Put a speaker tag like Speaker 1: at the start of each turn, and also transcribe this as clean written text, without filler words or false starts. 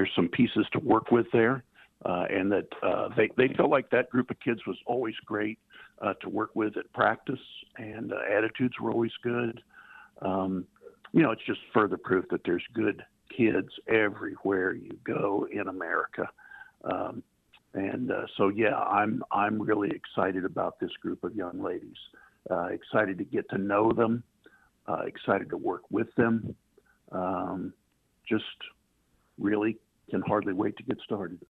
Speaker 1: there's some pieces to work with there, and that they felt like that group of kids was always great to work with at practice, and attitudes were always good. It's just further proof that there's good kids everywhere you go in America. So yeah, I'm really excited about this group of young ladies. Excited to get to know them. Excited to work with them. Just really can hardly wait to get started.